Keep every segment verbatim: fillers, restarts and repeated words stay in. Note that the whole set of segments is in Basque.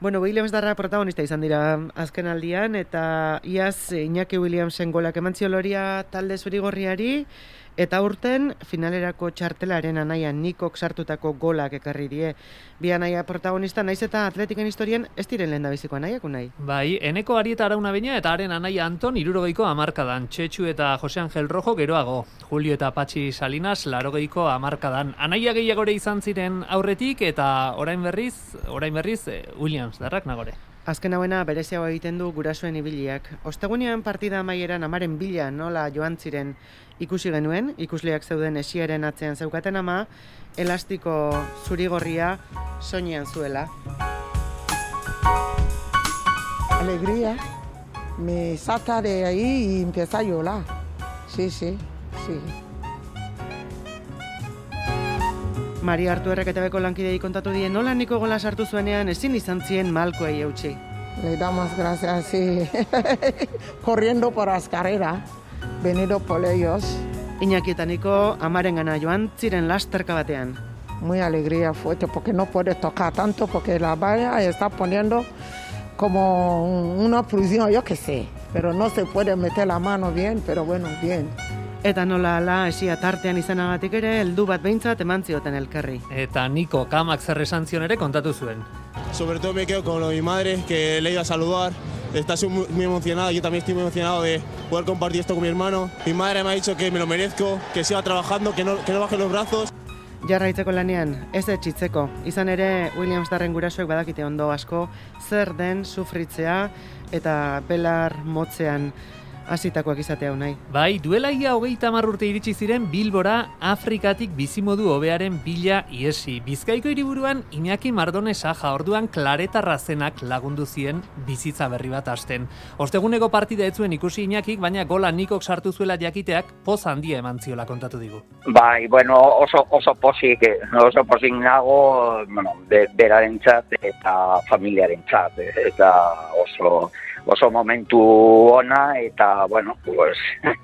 Bueno, Williams darra protagonista izan dira azken aldian, eta iaz Iñaki Williamsen golak eman zioloria talde zurigorriari, eta urten finalerako txartelaren anaian Nikok sartutako golak ekarri die. Bi anaia protagonista naiz eta atletiken historian ez diren lehendabiziko anaiak unai. Bai, Eneko Arieta Arauna Beña eta haren anaia Anton hirurogeiko hamarkadan, Txetxu eta Jose Angel Rojo geroago, Julio eta Patxi Salinas laurogeiko hamarkadan. Anaia gehiagore izan ziren aurretik eta orain berriz, orain berriz Williams darrak nagore. Azken hauena bereziago egiten du gurasoen ibiliak. Ostegunean partida amaieran amaren bila nola joan ziren ikusi genuen, ikusleak zeuden esiaren atzean zeukaten ama, elastiko zurigorria soinean zuela. Alegría, me saca de ahí y empieza a llorar. Sí, sí, sí. Maria Artuerrek eta beko lankidei kontatu die nola Niko gola sartu zuenean ezin izan zien malkoei eutsi. Le damos gracias, sí. Corriendo por las carreras, venido por ellos. Iñaki eta Niko amarengana joan ziren lasterka batean. Muy alegría fuerte porque no puede tocar tanto porque la valla está poniendo como una prisión, yo qué sé. Pero no se puede meter la mano bien, pero bueno, bien. Eta nola ala esia tartean izanagatik ere heldu bat behintzat eman zioten elkarri. Eta Niko kamak zer esan zion ere kontatu zuen. Sobre todo me quedo con lo de mi madre, que le iba a saludar. Está muy emocionada, yo también estoy muy emocionado de poder compartir esto con mi hermano. Mi madre me ha dicho que me lo merezco, que siga trabajando, que no, que no baje los brazos. Jarraitzeko lanean, ez etxitzeko. Izan ere, Williams darren gurasoek badakite ondo asko, zer den sufritzea eta belar motzean hasitakoak izatea unai. Bai, duela ia hogeita hamar urte iritsi ziren Bilbora Afrikatik bizimodu hobearen bila iesi. Bizkaiko hiriburuan Iñaki Mardone Saja orduan klaretarra zenak lagundu zien bizitza berri bat hasten. Osteguneko partida ez zuen ikusi Iñakik, baina gola Nikok sartu zuela jakiteak poz handia eman ziola kontatu digu. Bai, bueno, oso oso posik, oso posik nago, bueno, be, berarentzat eta familiarentzat, eta oso oso momentu ona eta, bueno, pues,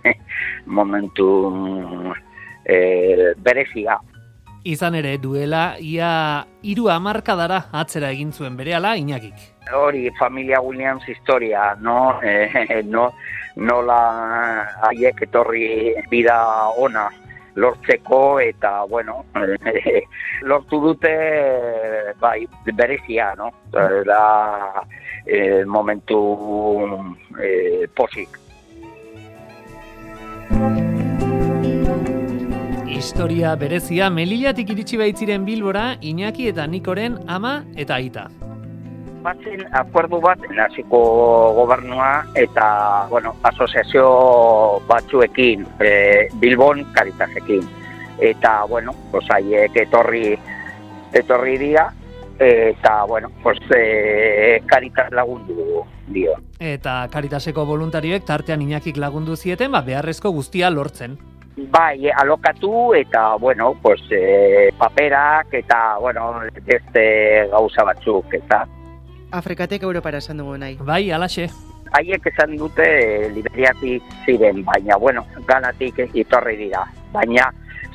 momentu eh, berezia. Izan ere, duela ia hiru hamarkadara atzera egin zuen berehala Iñakik. Hori, familia Williams historia, no? Eh, no nola haiek etorri bida ona lortzeko eta, bueno, eh, lortu dute, bai, berezia, no? Da, eh, momentu eh, posik. Historia berezia, Melillatik iritsi baitziren Bilbora Iñaki eta Nikoren ama eta aita. Batzen akuerdu bat naziko gobernua eta, bueno, asoziazio batzuekin, e, Bilbon Caritasekin. Eta, bueno, pues haiek etorri, etorri dira, eta, bueno, pues e, Caritas lagundu dio. Eta Caritaseko voluntarioek tartean Iñakik lagundu zieten, ba, beharrezko guztia lortzen. Bai, alokatu eta, bueno, pues, e, paperak eta, bueno, beste gauza batzuk, eta... Afrikatik Europara esan dugu nahi. Bai, alaxe. Haiek esan dute Liberiatik ziren, baina, bueno, Ganatik etorri dira. Baina,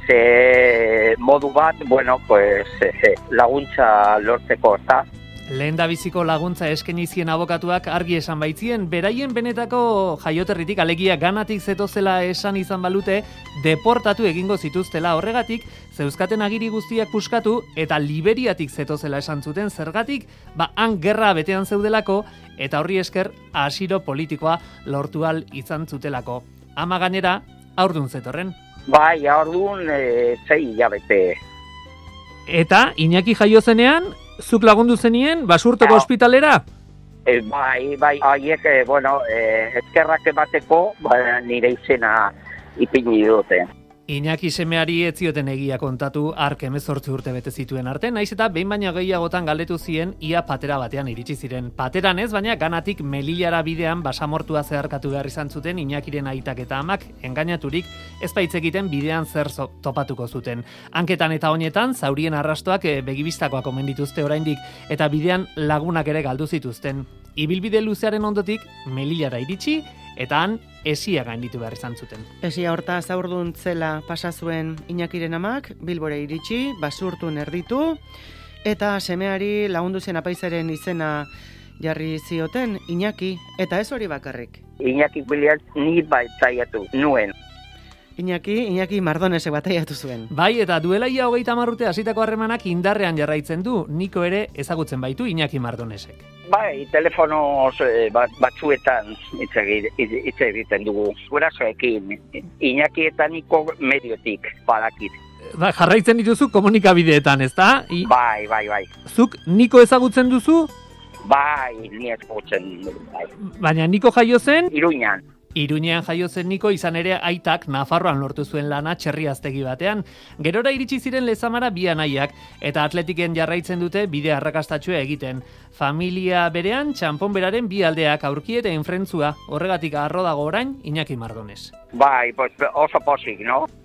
ze modu bat, bueno, pues, laguntza lortzeko, eta... Lehen da biziko laguntza eskaini zien abokatuak argi esan baitzien, beraien benetako jaioterritik alegia Ganatik zetozela esan izan balute, deportatu egingo zituztela horregatik, zeuzkaten agiri guztiak puskatu eta Liberiatik zetozela esan zuten zergatik, ba han gerra betean zeudelako eta horri esker asilo politikoa lortu ahal izan zutelako. Ama gainera, haurdun zetorren. Bai, haurdun e, zei hilabete. Eta Iñaki jaio zenean, zuk lagundu zenien, basurtoko ospitalera? E, bai, bai, haiek, e, bueno, e, eskerrak emateko, ba, nire izena ipini dute. Iñaki semeari ez zioten egia kontatu hark hemezortzi urte bete zituen arte, naiz eta behin baina gehiagotan galdetu zien ia patera batean iritsi ziren. Pateran ez, baina Ganatik Melillara bidean basamortua zeharkatu behar izan zuten Iñakiren aitak eta amak engainaturik ez baitzekiten bidean zer topatuko zuten. Hanketan eta honetan zaurien arrastoak begibistakoak omen dituzte oraindik eta bidean lagunak ere galdu zituzten. Ibilbide luzearen ondotik Melillara iritsi eta han esia gainditu behar izan zuten. Esia horta zaurdun zela pasa zuen Iñakiren amak, Bilbora iritsi, basurtun erditu, eta semeari lagundu zen apaizaren izena jarri zioten, Iñaki, eta ez hori bakarrik. Iñaki Williams ni baitzaiatu nuen. Iñaki, Iñaki Mardonesek bataiatu zuen. Bai, eta duela ia hogeita hamar urte hasitako harremanak indarrean jarraitzen du, Niko ere ezagutzen baitu Iñaki Mardonesek. Bai, telefonoz eh, bat, batzuetan hitz egi- hitz egiten dugu. Gurasoekin, Iñaki eta Niko mediotik badakit. Ba, jarraitzen dituzu komunikabideetan, ezta? I, Bai, bai, bai. Zuk Niko ezagutzen duzu, Bai, ni ezagutzen bai. baina Niko jaio zen, Iruñan. Iruñean jaio zen Niko, izan ere aitak Nafarroan lortu zuen lana txerriaztegi batean. Gerora iritsi ziren Lezamara bi anaiak, eta atletiken jarraitzen dute bide arrakastatsua egiten. Familia berean, txanponberaren bi aldeak aurki eta enfrentzua, horregatik arro dago orain Iñaki Mardones. Bai, pues oso pozik, no?